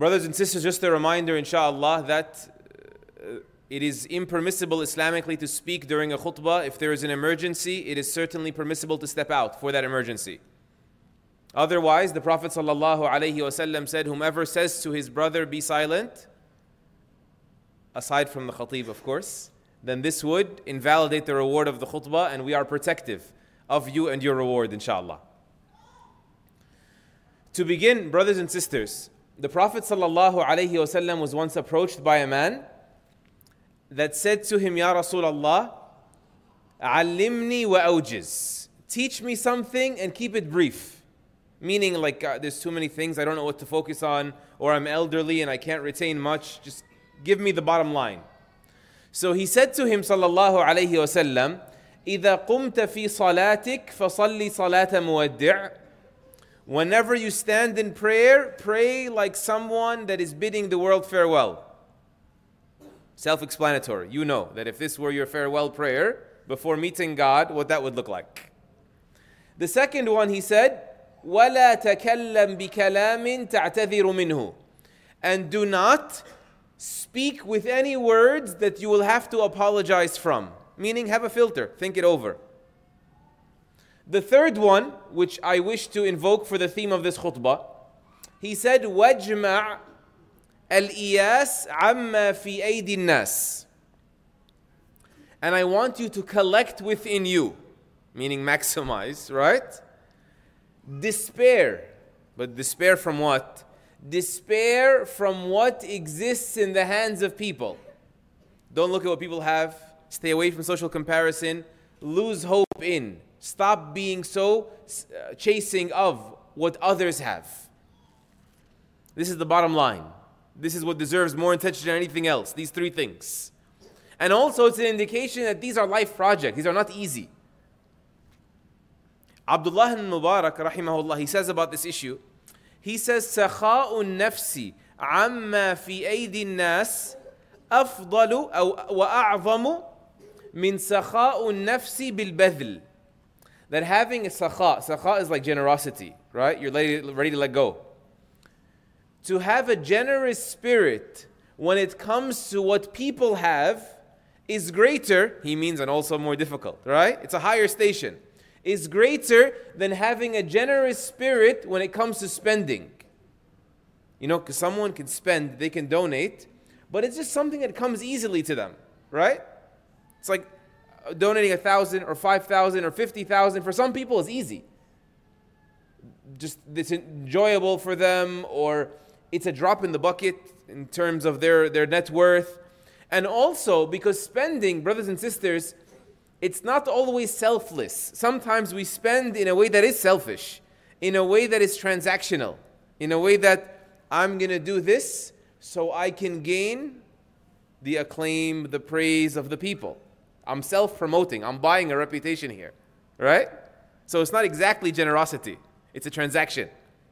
Brothers and sisters, just a reminder, inshallah, that it is impermissible Islamically to speak during a khutbah. If there is an emergency, it is certainly permissible to step out for that emergency. Otherwise, the Prophet ﷺ said, whomever says to his brother, be silent, aside from the khatib, of course, then this would invalidate the reward of the khutbah, and we are protective of you and your reward, inshallah. To begin, brothers and sisters, the Prophet ﷺ was once approached by a man that said to him, Ya Rasulullah, Allimni wa awjiz. Teach me something and keep it brief. Meaning like there's too many things, I don't know what to focus on, or I'm elderly and I can't retain much. Just give me the bottom line. So he said to him, sallallahu alayhi wasallam, إِذَا قُمْتَ فِي صَلَاتِكَ فَصَلِّ صَلَاةَ مُوَدِّعٍ. Whenever you stand in prayer, pray like someone that is bidding the world farewell. Self-explanatory. You know that if this were your farewell prayer before meeting God, what that would look like. The second one, he said, وَلَا تَكَلَّمْ بِكَلَامٍ تَعْتَذِرُ مِنْهُ. And do not speak with any words that you will have to apologize from. Meaning, have a filter, think it over. The third one, which I wish to invoke for the theme of this khutbah, he said, وَاجْمَعْ الْإِيَاسِ عَمَّا فِي أَيْدِي النَّاسِ. And I want you to collect within you, meaning maximize, right? Despair. But despair from what? Despair from what exists in the hands of people. Don't look at what people have. Stay away from social comparison. Lose hope in. Stop being so chasing of what others have. This is the bottom line. This is what deserves more attention than anything else. These three things. And also it's an indication that these are life projects. These are not easy. Abdullah ibn Mubarak, rahimahullah, he says about this issue, he says, سَخَاءُ النَّفْسِ عَمَّا فِي أَيْدِي النَّاسِ أَفْضَلُ وَأَعْظَمُ مِنْ سَخَاءُ النَّفْسِ بِالْبَذْلِ. That having a sakha is like generosity, right? You're ready to let go. To have a generous spirit when it comes to what people have is greater, he means, and also more difficult, right? It's a higher station. Is greater than having a generous spirit when it comes to spending. You know, because someone can spend, they can donate, but it's just something that comes easily to them, right? It's like donating 1,000 or 5,000 or 50,000 for some people is easy. Just it's enjoyable for them, or it's a drop in the bucket in terms of their net worth. And also because spending, brothers and sisters, it's not always selfless. Sometimes we spend in a way that is selfish, in a way that is transactional, in a way that I'm going to do this so I can gain the acclaim, the praise of the people. I'm self-promoting. I'm buying a reputation here, right? So it's not exactly generosity. It's a transaction.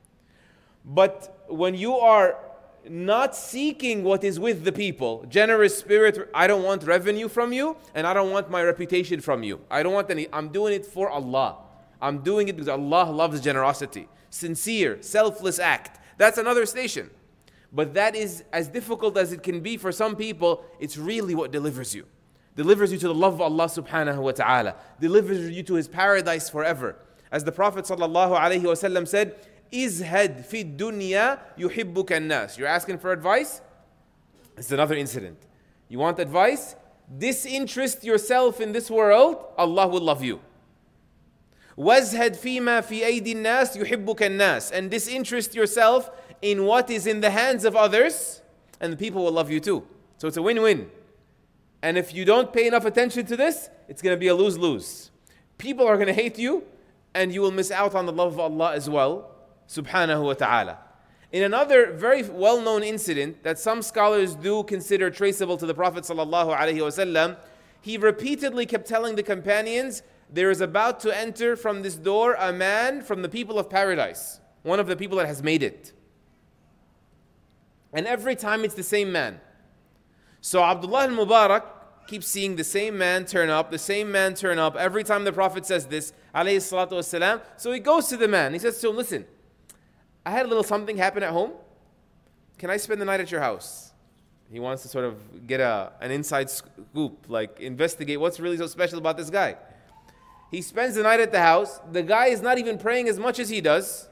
But when you are not seeking what is with the people, generous spirit, I don't want revenue from you, and I don't want my reputation from you. I don't want any, I'm doing it for Allah. I'm doing it because Allah loves generosity. Sincere, selfless act. That's another station. But that is as difficult as it can be for some people. It's really what delivers you. Delivers you to the love of Allah subhanahu wa ta'ala. Delivers you to His paradise forever. As the Prophet sallallahu alayhi wa sallam said, Izhad fi dunya yuhibbuka an-nas. You're asking for advice? It's another incident. You want advice? Disinterest yourself in this world, Allah will love you. Wazhad fima fi aydi an-nas yuhibbuka an-nas. And disinterest yourself in what is in the hands of others, and the people will love you too. So it's a win-win. And if you don't pay enough attention to this, it's going to be a lose-lose. People are going to hate you, and you will miss out on the love of Allah as well, subhanahu wa ta'ala. In another very well-known incident that some scholars do consider traceable to the Prophet sallallahu alaihi wasallam, he repeatedly kept telling the companions, there is about to enter from this door a man from the people of paradise, one of the people that has made it. And every time it's the same man. So Abdullah al-Mubarak keeps seeing the same man turn up, the same man turn up, every time the Prophet says this, alayhi salatu wasalam. So he goes to the man, he says to him, listen, I had a little something happen at home. can I spend the night at your house? He wants to sort of get an inside scoop, like investigate what's really so special about this guy. He spends the night at the house. The guy is not even praying as much as he does.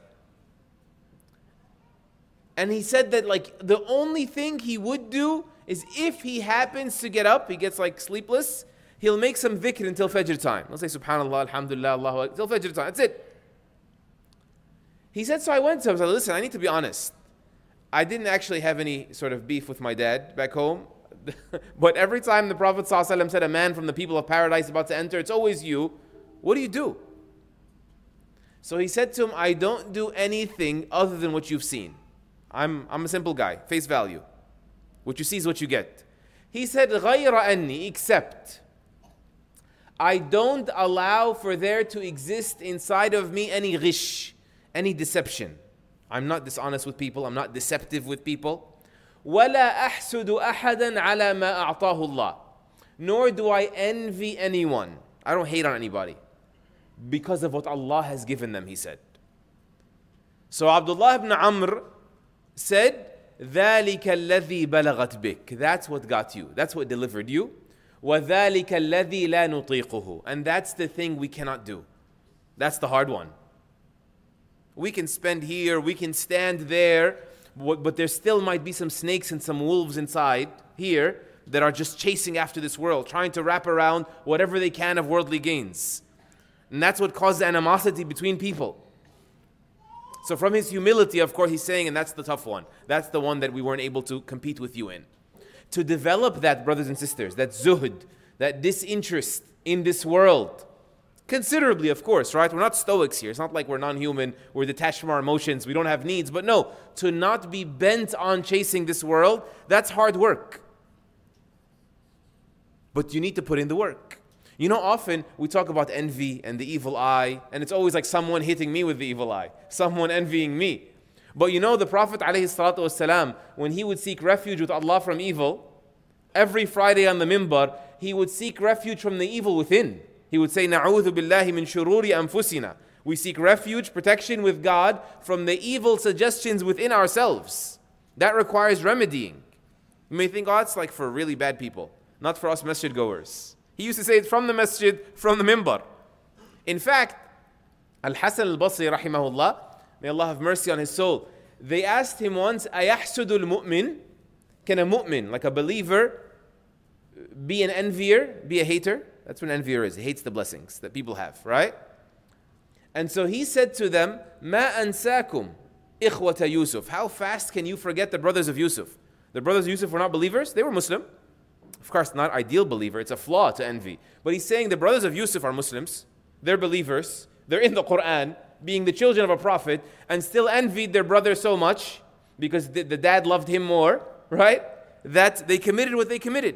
And he said that like the only thing he would do is if he happens to get up, he gets like sleepless, he'll make some dhikr until Fajr time. He'll say Subhanallah, Alhamdulillah, Allahu Akbar, until Fajr time. That's it. He said, so I went to him, I said, listen, I need to be honest. I didn't actually have any sort of beef with my dad back home. But every time the Prophet ﷺ said a man from the people of paradise is about to enter, it's always you. What do you do? So he said to him, I don't do anything other than what you've seen. I'm a simple guy, face value. What you see is what you get. He said, غَيْرَ أَنِّي, except I don't allow for there to exist inside of me any ghish, any deception. I'm not dishonest with people. I'm not deceptive with people. وَلَا أَحْسُدُ أَحَدًا عَلَى مَا أَعْطَاهُ اللَّهُ. Nor do I envy anyone. I don't hate on anybody because of what Allah has given them, he said. So Abdullah ibn Amr said, ذَلِكَ الَّذِي بَلَغَتْ بِكَ. That's what got you. That's what delivered you. وَذَلِكَ الَّذِي لَا نُطِيقُهُ. And that's the thing we cannot do. That's the hard one. We can spend here, we can stand there, but there still might be some snakes and some wolves inside here that are just chasing after this world, trying to wrap around whatever they can of worldly gains. And that's what causes animosity between people. So from his humility, of course, he's saying, and that's the tough one. That's the one that we weren't able to compete with you in. To develop that, brothers and sisters, that zuhd, that disinterest in this world, considerably, of course, right? We're not stoics here. It's not like we're non-human, we're detached from our emotions, we don't have needs. But no, to not be bent on chasing this world, that's hard work. But you need to put in the work. You know, often we talk about envy and the evil eye, and it's always like someone hitting me with the evil eye, someone envying me. But you know, the Prophet ﷺ, when he would seek refuge with Allah from evil, every Friday on the minbar, he would seek refuge from the evil within. He would say, نَعُوذُ بِاللَّهِ مِنْ شُرُورِ أَنفُسِنَا. We seek refuge, protection with God from the evil suggestions within ourselves. That requires remedying. You may think, oh, it's like for really bad people, not for us masjid goers. He used to say it from the masjid, from the minbar. In fact, Al-Hasan al-Basri, rahimahullah, may Allah have mercy on his soul, they asked him once, أَيَحْسُدُ الْمُؤْمِنِ? Can a mu'min, like a believer, be an envier, be a hater? That's what an envier is. He hates the blessings that people have, right? And so he said to them, مَا أَنْسَاكُمْ إِخْوَةَ يُوسُف. How fast can you forget the brothers of Yusuf? The brothers of Yusuf were not believers. They were Muslim. Of course, not ideal believer. It's a flaw to envy. But he's saying the brothers of Yusuf are Muslims. They're believers. They're in the Quran, being the children of a prophet, and still envied their brother so much because the dad loved him more, right? That they committed what they committed.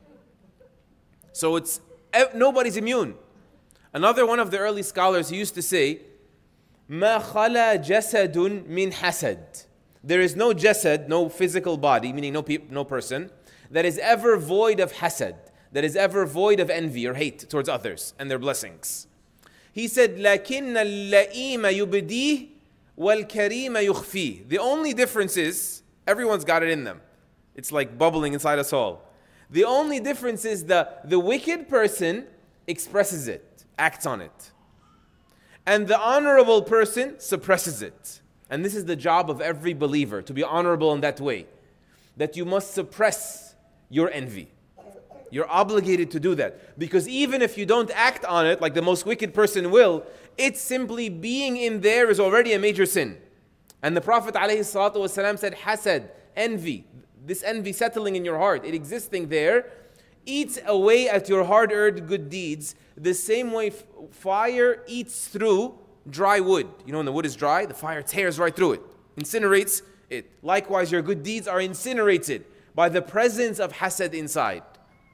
So nobody's immune. Another one of the early scholars, he used to say, مَا خَلَى جَسَدٌ مِّنْ حَسَدٍ. There is no jasad, no physical body, meaning no person, that is ever void of hasad, that is ever void of envy or hate towards others and their blessings. He said, لَكِنَّ اللَّئِيمَ يُبْدِيهِ وَالْكَرِيمَ يُخْفِيهِ. The only difference is, everyone's got it in them. It's like bubbling inside us all. The only difference is the wicked person expresses it, acts on it. And the honorable person suppresses it. And this is the job of every believer, to be honorable in that way. That you must suppress your envy. You're obligated to do that. Because even if you don't act on it, like the most wicked person will, it's simply being in there is already a major sin. And the Prophet ﷺ said, hasad, envy, this envy settling in your heart, it existing there, eats away at your hard-earned good deeds the same way fire eats through dry wood. You know, when the wood is dry, the fire tears right through it, incinerates it. Likewise, your good deeds are incinerated by the presence of hasad inside.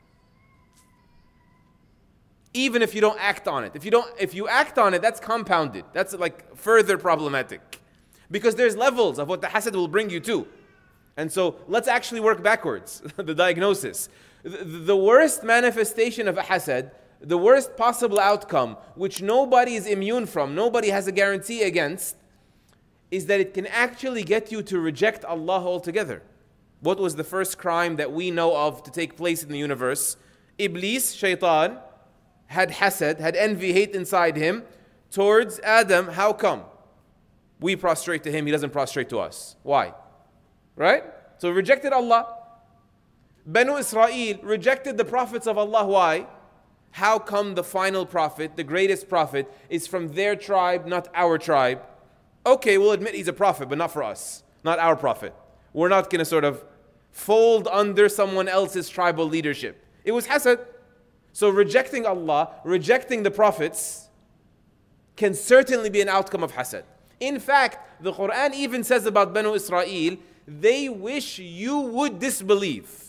Even if you don't act on it. If you act on it, that's compounded. That's like further problematic. Because there's levels of what the hasad will bring you to. And so let's actually work backwards, the diagnosis. The worst manifestation of a hasad, the worst possible outcome, which nobody is immune from, nobody has a guarantee against, is that it can actually get you to reject Allah altogether. What was the first crime that we know of to take place in the universe? Iblis, shaitan, had hasad, had envy, hate inside him towards Adam. How come? We prostrate to him, he doesn't prostrate to us. Why? Right? So rejected Allah. Banu Israel rejected the prophets of Allah. Why? How come the final prophet, the greatest prophet, is from their tribe, not our tribe? Okay, we'll admit he's a prophet, but not for us, not our prophet. We're not going to sort of fold under someone else's tribal leadership. It was hasad. So rejecting Allah, rejecting the prophets, can certainly be an outcome of hasad. In fact, the Quran even says about Banu Israel, they wish you would disbelieve.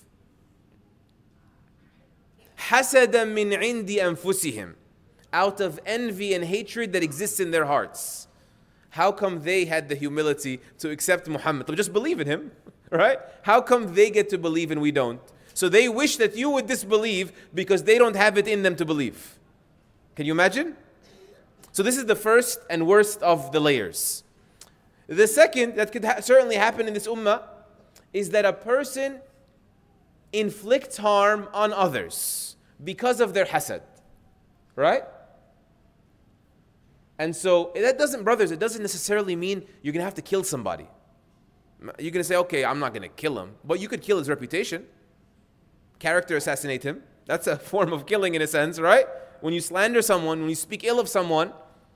حَسَدًا مِّنْ عِنْدِ أَنفُسِهِمْ, out of envy and hatred that exists in their hearts. How come they had the humility to accept Muhammad? To just believe in him, right? How come they get to believe and we don't? So they wish that you would disbelieve because they don't have it in them to believe. Can you imagine? So this is the first and worst of the layers. The second that could certainly happen in this ummah is that a person inflicts harm on others because of their hasad, right? And so that doesn't, brothers, it doesn't necessarily mean you're going to have to kill somebody. You're going to say, okay, I'm not going to kill him, but you could kill his reputation. Character assassinate him. That's a form of killing in a sense, right? When you slander someone, when you speak ill of someone,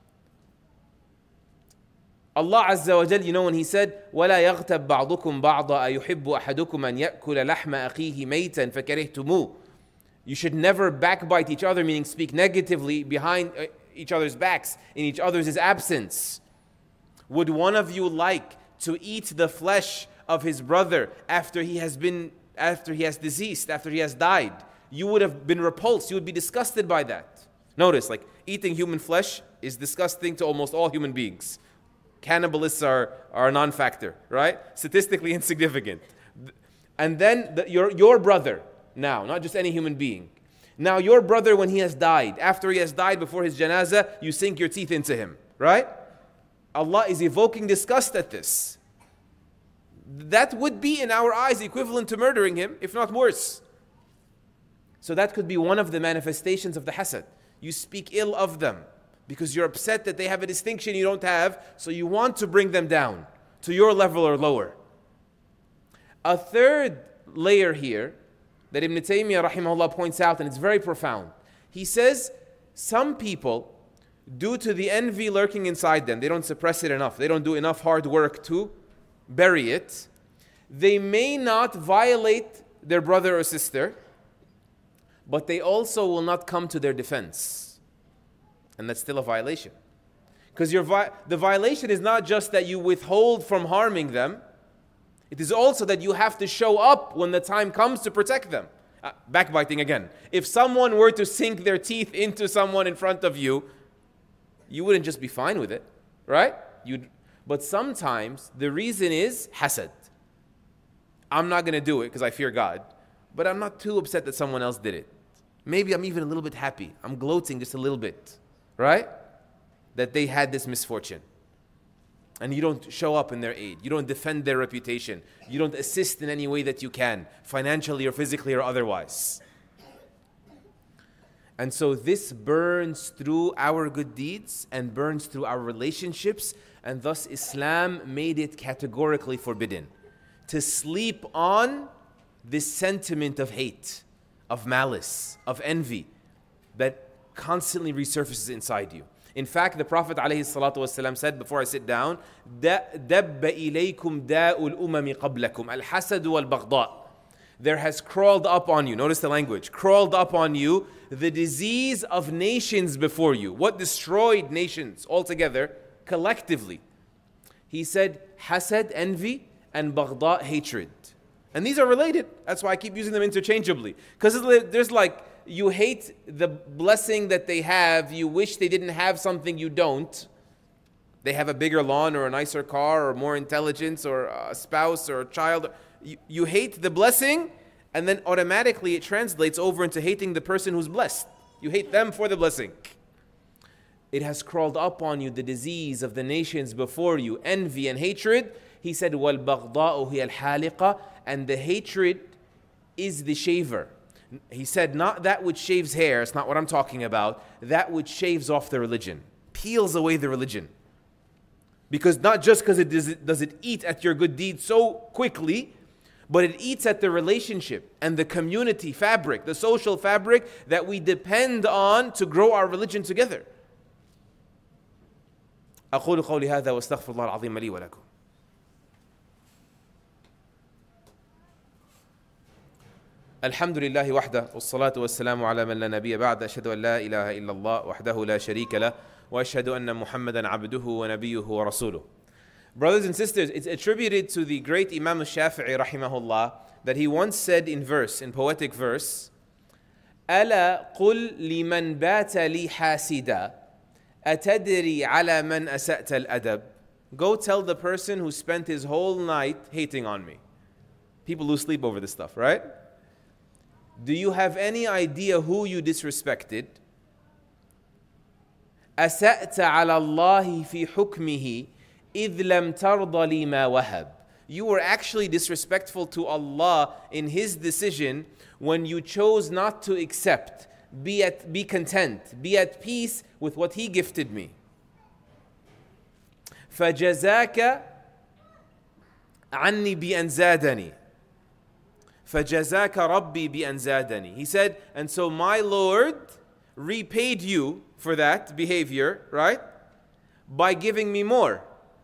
Allah Azza wa Jal, you know when He said, وَلَا يَغْتَبْ بَعْضُكُمْ بَعْضًا أَيُحِبُّ أَحَدُكُمْ أَنْ يَأْكُلَ لَحْمَ أَخِيهِ مَيْتًا فَكَرِهْتُمُوهُ. You should never backbite each other, meaning speak negatively behind each other's backs, in each other's absence. Would one of you like to eat the flesh of his brother after he has deceased, after he has died? You would have been repulsed, you would be disgusted by that. Notice, like, eating human flesh is disgusting to almost all human beings. Cannibalists are a non-factor, right? Statistically insignificant. And then your brother, now, not just any human being. Now your brother, when he has died, after he has died, before his janazah, you sink your teeth into him, right? Allah is evoking disgust at this. That would be in our eyes equivalent to murdering him, if not worse. So that could be one of the manifestations of the hasad. You speak ill of them because you're upset that they have a distinction you don't have, so you want to bring them down to your level or lower. A third layer here that Ibn Taymiyyah rahimahullah points out, and it's very profound. He says, some people, due to the envy lurking inside them, they don't suppress it enough, they don't do enough hard work to bury it, they may not violate their brother or sister, but they also will not come to their defense. And that's still a violation. Because the violation is not just that you withhold from harming them, it is also that you have to show up when the time comes to protect them. Backbiting again. If someone were to sink their teeth into someone in front of you, you wouldn't just be fine with it, right? But sometimes the reason is hasad. I'm not going to do it because I fear God, but I'm not too upset that someone else did it. Maybe I'm even a little bit happy. I'm gloating just a little bit, right? That they had this misfortune. And you don't show up in their aid. You don't defend their reputation. You don't assist in any way that you can, financially or physically or otherwise. And so this burns through our good deeds and burns through our relationships, and thus Islam made it categorically forbidden to sleep on this sentiment of hate, of malice, of envy that constantly resurfaces inside you. In fact, the Prophet ﷺ said, before I sit down, دَبَّ إِلَيْكُمْ دَاءُ الْأُمَمِ قَبْلَكُمْ الْحَسَدُ وَالْبَغْضَاءُ. There has crawled up on you, notice the language, crawled up on you the disease of nations before you. What destroyed nations altogether, collectively? He said, hasad, envy, and baghda, hatred. And these are related. That's why I keep using them interchangeably. Because there's like, you hate the blessing that they have. You wish they didn't have something you don't. They have a bigger lawn or a nicer car or more intelligence or a spouse or a child. You hate the blessing, and then automatically it translates over into hating the person who's blessed. You hate them for the blessing. it has crawled up on you, the disease of the nations before you, envy and hatred. He said, وَالْبَغْضَاءُ هِيَ الْحَالِقَةُ, and the hatred is the shaver. He said, not that which shaves hair, it's not what I'm talking about, that which shaves off the religion, peels away the religion. Because not just because it does it eat at your good deeds so quickly, but it eats at the relationship and the community fabric, the social fabric that we depend on to grow our religion together. أقول قولي هذا واستغفر الله العظيم لي ولكم. الحمد لله وحده والصلاة والسلام على من لا نبي بعد أشهد أن لا إله إلا الله وحده لا شريك له وأشهد أن محمدا عبده ونبيه ورسوله. Brothers and sisters, it's attributed to the great Imam al-Shafi'i rahimahullah that he once said in poetic verse, ألا قل لمن بات لي حاسدا أتدري على من أسأت الأدب. Go tell the person who spent his whole night hating on me. People lose sleep over this stuff, right? Do you have any idea who you disrespected? أسأت على الله في حكمه إذ لم ترض لي ما وهب. You were actually disrespectful to Allah in His decision when you chose not to accept, be content, be at peace with what He gifted me. فجزاك عني بأن زادني. فجزاك ربي بأن زادني. He said, and so my Lord repaid you for that behavior, right? By giving me more.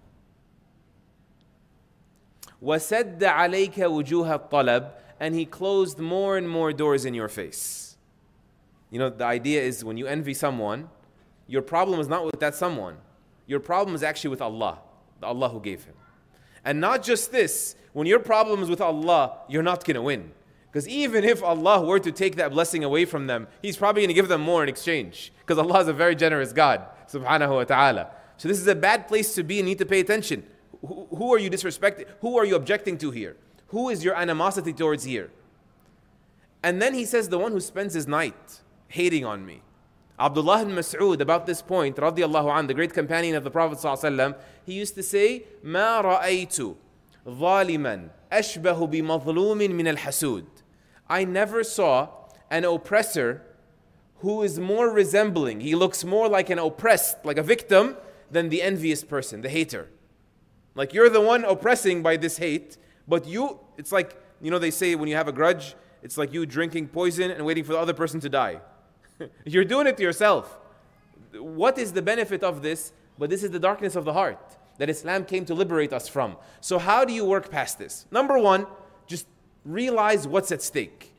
وَسَدَّ عَلَيْكَ وُجُوهَ الطَّلَبِ, and He closed more and more doors in your face. You know, the idea is when you envy someone, your problem is not with that someone. Your problem is actually with Allah, the Allah who gave him. And not just this, when your problem is with Allah, you're not going to win. Because even if Allah were to take that blessing away from them, He's probably going to give them more in exchange. Because Allah is a very generous God, subhanahu wa ta'ala. So this is a bad place to be and you need to pay attention. Who are you disrespecting? Who are you objecting to here? Who is your animosity towards here? And then he says, the one who spends his night hating on me. Abdullah ibn Mas'ud, about this point, radiallahu anh, the great companion of the Prophet ﷺ, he used to say, مَا رَأَيْتُ ظَالِمًا أَشْبَهُ بِمَظْلُومٍ مِنَ الْحَسُودِ. I never saw an oppressor who is more resembling, he looks more like an oppressed, like a victim, than the envious person, the hater. Like you're the one oppressing by this hate, but it's like, you know, they say when you have a grudge, it's like you drinking poison and waiting for the other person to die. You're doing it to yourself. What is the benefit of this? But this is the darkness of the heart that Islam came to liberate us from. So how do you work past this? Number one, just realize what's at stake.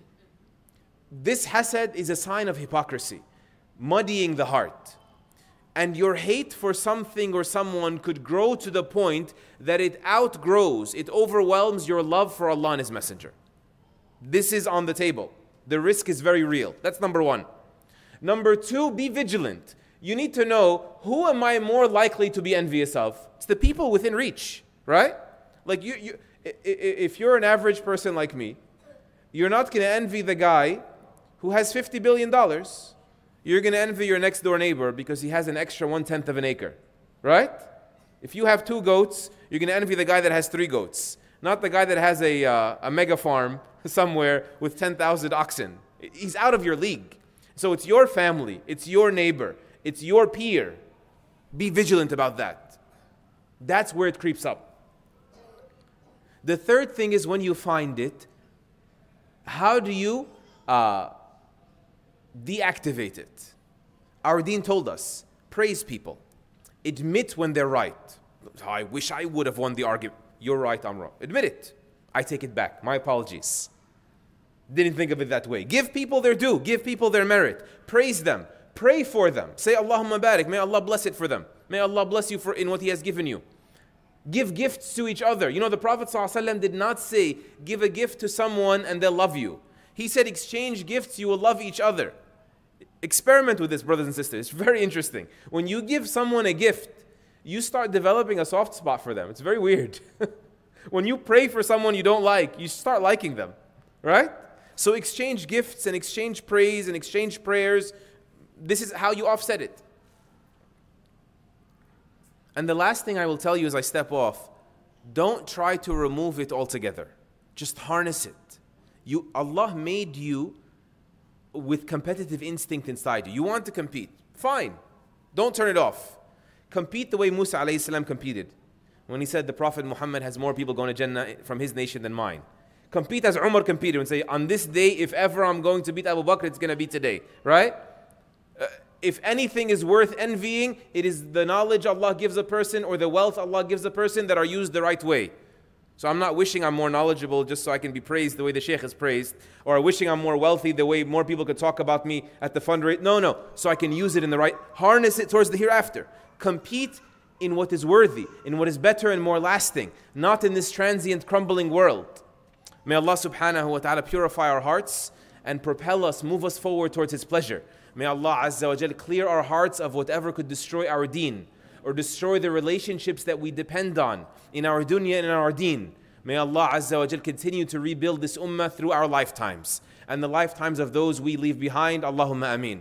This hasad is a sign of hypocrisy, muddying the heart. And your hate for something or someone could grow to the point that it outgrows, it overwhelms your love for Allah and His Messenger. This is on the table. The risk is very real. That's number one. Number two, be vigilant. You need to know, who am I more likely to be envious of? It's the people within reach, right? Like if you're an average person like me, you're not going to envy the guy who has $50 billion. You're going to envy your next door neighbor because he has an extra 1/10 of an acre, right? If you have 2 goats, you're going to envy the guy that has 3 goats, not the guy that has a mega farm somewhere with 10,000 oxen. He's out of your league. So it's your family, it's your neighbor, it's your peer. Be vigilant about that. That's where it creeps up. The third thing is, when you find it, how do you deactivate it? Our deen told us, praise people. Admit when they're right. I wish I would have won the argument. You're right, I'm wrong. Admit it. I take it back. My apologies. Didn't think of it that way. Give people their due. Give people their merit. Praise them. Pray for them. Say Allahumma barik. May Allah bless it for them. May Allah bless you in what He has given you. Give gifts to each other. You know, the Prophet ﷺ did not say, give a gift to someone and they'll love you. He said, exchange gifts, you will love each other. Experiment with this, brothers and sisters. It's very interesting. When you give someone a gift, you start developing a soft spot for them. It's very weird. When you pray for someone you don't like, you start liking them, right? So exchange gifts and exchange praise and exchange prayers. This is how you offset it. And the last thing I will tell you as I step off, don't try to remove it altogether. Just harness it. Allah made you with competitive instinct inside you. You want to compete. Fine. Don't turn it off. Compete the way Musa alayhi salam competed. When he said the Prophet Muhammad has more people going to Jannah from his nation than mine. Compete as Umar competed and say, on this day, if ever I'm going to beat Abu Bakr, it's going to be today. Right? If anything is worth envying, it is the knowledge Allah gives a person or the wealth Allah gives a person that are used the right way. So I'm not wishing I'm more knowledgeable just so I can be praised the way the Shaykh is praised, or wishing I'm more wealthy the way more people could talk about me at the fundraiser. No. So I can use it in the right, harness it towards the hereafter. Compete in what is worthy, in what is better and more lasting, not in this transient, crumbling world. May Allah subhanahu wa ta'ala purify our hearts and propel us, move us forward towards His pleasure. May Allah Azza wa Jal clear our hearts of whatever could destroy our deen or destroy the relationships that we depend on in our dunya and in our deen. May Allah Azza wa Jal continue to rebuild this ummah through our lifetimes and the lifetimes of those we leave behind. Allahumma ameen.